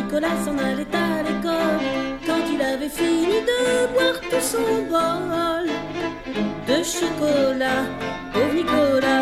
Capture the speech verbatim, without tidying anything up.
Nicolas s'en allait à l'école. Quand il avait fini de boire tout son bol de chocolat, pauvre Nicolas